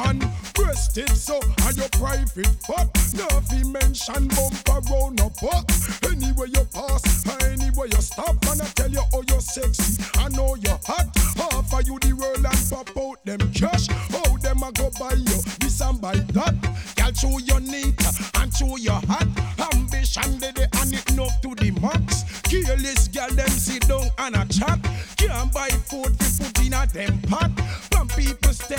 man breasted so are your private fuck. Nothing mention bumper round up up. Anywhere you pass, anywhere you stop, and I tell you how you're sexy. I know you're hot. Half of you the world and pop out them cash. How them a go buy you this and buy that? Girl, show your neat and show your hot. Ambition they and it enough to the max. Careless girl them sit down and a chat. Can't buy food for put in a them pot. Some people step